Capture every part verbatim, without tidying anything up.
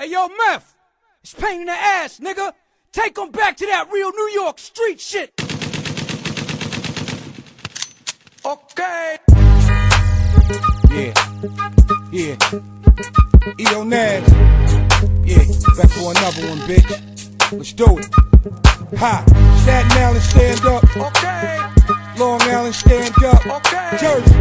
Hey, yo, Meth, it's pain in the ass, nigga. Take them back to that real New York street shit. Okay. Yeah. Yeah. E O Nash. Yeah, back for another one, bitch. Let's do it. Ha. Staten Island, stand up. Okay. Long Island, stand up. Okay. Jersey.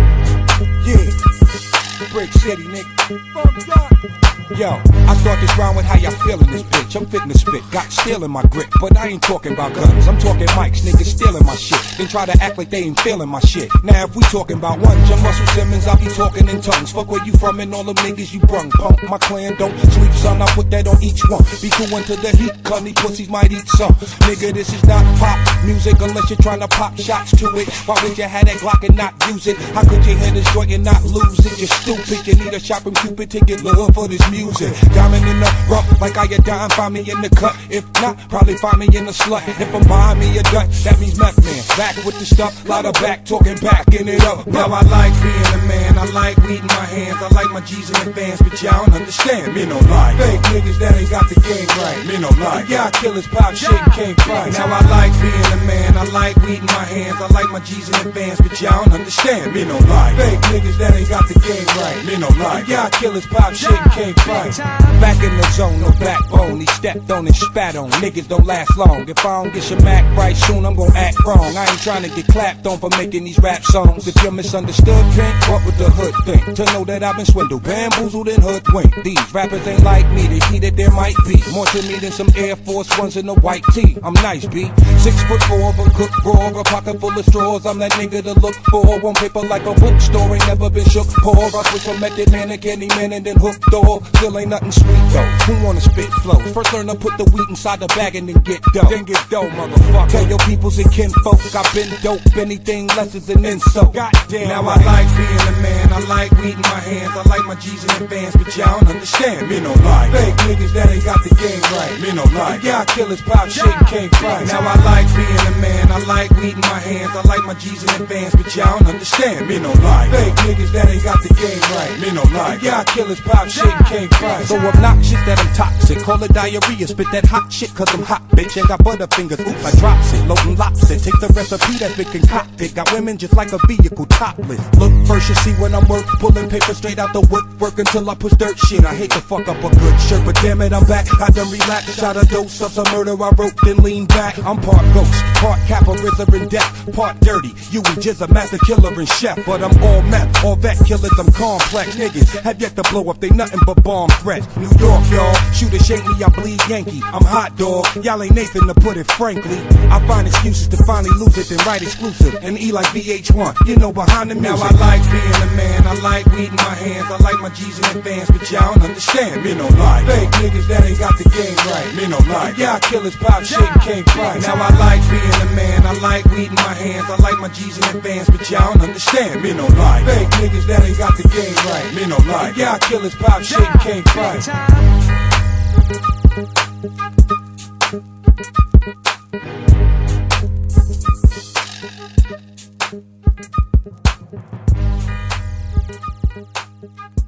Yeah. Brick City, nigga. Fucked up. Yo, I start this round with how y'all feeling this bitch. I'm fitting to spit, got steel in my grip. But I ain't talking about guns, I'm talking mics, niggas stealing my shit. Then try to act like they ain't feeling my shit. Now if we talking about one, Jim Russell Simmons, I be talking in tongues. Fuck where you from and all them niggas you brung. Punk, my clan don't sleep, son, I put that on each one. Be cool into the heat, cunny pussies might eat some. Nigga, this is not pop music unless you're trying to pop shots to it. Why would you have that Glock and not use it? How could you hit this joint and not lose it? You're stupid, you need a shop from Cupid to get love for this music. Diamond in the rough, like I a dime, find me in the cut. If not, probably find me in the slut. If I'm buying me a Dutch, that means meth man. Back with the stuff, lot of back talking, backing it up. Now I like being a man, I like weed in my hands, I like my G's in advance, but y'all don't understand. Me no lie. Fake niggas that ain't got the game right. Me no lie. Y'all killers pop shit and can't fight. Now I like being a man, I like weed in my hands, I like my G's in advance, but y'all don't understand. Me no lie. Fake niggas that ain't got the game right. Me no lie. Y'all killers pop shit and can't fight. Back in the zone, no backbone. He stepped on and spat on. Niggas don't last long. If I don't get your Mac right soon, I'm gon' act wrong. I ain't trying to get clapped on for making these rap songs. If you're misunderstood, Pink, what would the hood think? To know that I've been swindled, bamboozled, and hoodwinked. These rappers ain't like me. They see that there might be more to me than some Air Force Ones in a white tee. I'm nice, B. Six foot four, but cook raw, a pocket full of straws. I'm that nigga to look for. One paper like a bookstore, ain't never been shook. Pour. I switch from method man to candy man and then hooked door. Still ain't nothing sweet though. Who wanna spit flows? First learn to put the wheat inside the bag and then get dough. Then get dough, motherfucker. Tell your peoples and kinfolk I've been dope. Anything less is an insult. Goddamn. Now I like being a man. I like weed in my hands. I like my G's in advance, but y'all don't understand. Me no lie. Fake niggas that ain't got the game right. Me no lie. Y'all killers pop shit and can't fight. Now I like being a man. I like weed in my hands. I like my G's in advance, but y'all don't understand. Me no lie. Fake niggas that ain't got the game right. Me no lie. Y'all killers pop shit and can't fight. So obnoxious that I'm toxic. Call it diarrhea. Spit that hot shit cause I'm hot, bitch. Ain't got butterfingers. Oops, I drops it. Loading lops it. Take the recipe that's been concocted. Got women just like a vehicle topless. Look first, you see when I'm work. Pulling paper straight out the woodwork until I push dirt shit. I hate to fuck up a good shirt, but damn it, I'm back. I done relaxed. Shot a dose of some murder I wrote, then lean back. I'm part ghost, part Kappa, RZA and death, part dirty. You and Jizz a master killer and chef, but I'm all meth, all vet killers. I'm complex. Niggas have yet to blow up. They nothing but bomb threats. New York, y'all. Shoot or shake me, I bleed Yankee. I'm hot dog. Y'all ain't Nathan to put it frankly. I find excuses to finally lose it, then write exclusive. And E like V H one, you know behind the music. Now I like being a man. I like weed in my hands. I like my G's in advance, but y'all don't understand. Me no lie. Fake niggas that ain't got the game right. Me no lie. Y'all killers pop shit and can't fight. Now I like being a man. I like weed in my hands. I like my G's in advance, but y'all don't understand. Me no lie. Fake niggas that ain't got the game right. Me no lie. Y'all killers pop shit and can't fight. Thank you.